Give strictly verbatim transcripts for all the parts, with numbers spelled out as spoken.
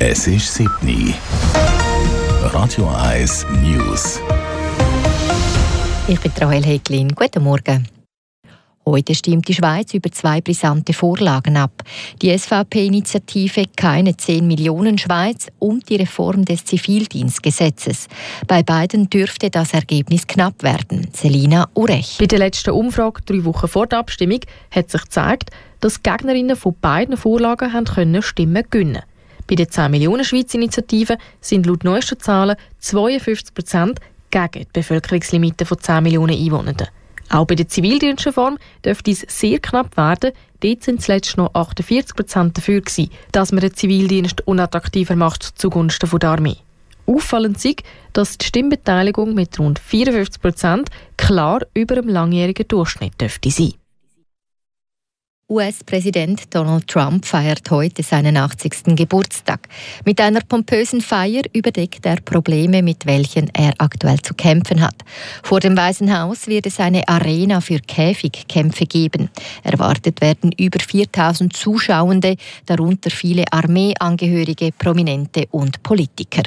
Es ist sieben Uhr. Radio eins News. Ich bin Rahel Häglin. Guten Morgen. Heute stimmt die Schweiz über zwei brisante Vorlagen ab. Die S V P-Initiative «Keine zehn Millionen Schweiz» und die Reform des Zivildienstgesetzes. Bei beiden dürfte das Ergebnis knapp werden. Selina Urech. Bei der letzten Umfrage, drei Wochen vor der Abstimmung, hat sich gezeigt, dass die Gegnerinnen von beiden Vorlagen haben können Stimmen gewinnen. Bei der zehn Millionen Schweiz-Initiative sind laut neuesten Zahlen zweiundfünfzig Prozent gegen die Bevölkerungslimite von zehn Millionen Einwohnern. Auch bei der Zivildienstreform dürfte es sehr knapp werden. Dort sind zuletzt noch achtundvierzig Prozent dafür gewesen, dass man den Zivildienst unattraktiver macht zugunsten der Armee. Auffallend ist, dass die Stimmbeteiligung mit rund vierundfünfzig Prozent klar über dem langjährigen Durchschnitt dürfte sein. U S-Präsident Donald Trump feiert heute seinen achtzigsten Geburtstag. Mit einer pompösen Feier überdeckt er Probleme, mit welchen er aktuell zu kämpfen hat. Vor dem Weißen Haus wird es eine Arena für Käfigkämpfe geben. Erwartet werden über viertausend Zuschauende, darunter viele Armeeangehörige, Prominente und Politiker.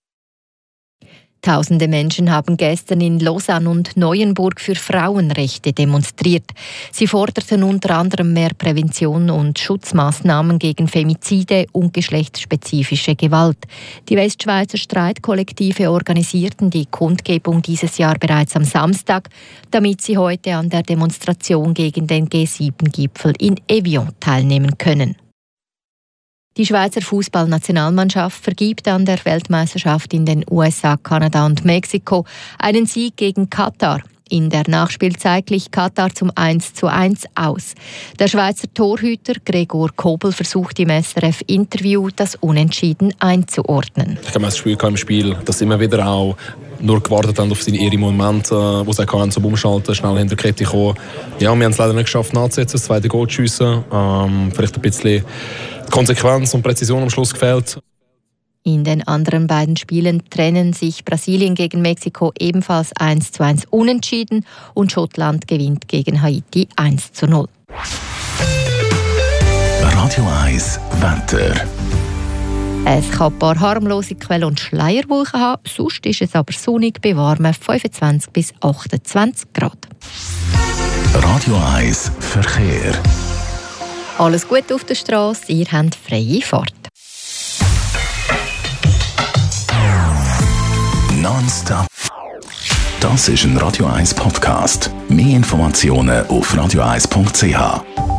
Tausende Menschen haben gestern in Lausanne und Neuenburg für Frauenrechte demonstriert. Sie forderten unter anderem mehr Prävention und Schutzmaßnahmen gegen Femizide und geschlechtsspezifische Gewalt. Die Westschweizer Streitkollektive organisierten die Kundgebung dieses Jahr bereits am Samstag, damit sie heute an der Demonstration gegen den G sieben Gipfel in Evian teilnehmen können. Die Schweizer Fußballnationalmannschaft vergibt an der Weltmeisterschaft in den U S A, Kanada und Mexiko einen Sieg gegen Katar. In der Nachspielzeit glich Katar zum eins zu eins aus. Der Schweizer Torhüter Gregor Kobel versucht im S R F-Interview, das Unentschieden einzuordnen. Ich habe das Gefühl im Spiel, dass sie immer wieder auch nur gewartet haben auf ihre Momente, wo sie hatten, zum Umschalten, schnell hinter die Kette kommen. Ja, wir haben es leider nicht geschafft, nachzusetzen, das zweite Goal zu schiessen. Ähm, vielleicht ein bisschen Konsequenz und Präzision am Schluss gefehlt. In den anderen beiden Spielen trennen sich Brasilien gegen Mexiko ebenfalls eins zu eins unentschieden und Schottland gewinnt gegen Haiti eins zu null. Radio eins Wetter. Es kann ein paar harmlose Quellen und Schleierwolken haben, sonst ist es aber sonnig bei warmen fünfundzwanzig bis achtundzwanzig Grad. Radio eins Verkehr. Alles gut auf der Straße, ihr habt freie Fahrt. Nonstop. Das ist ein Radio eins Podcast. Mehr Informationen auf radio eins punkt c h.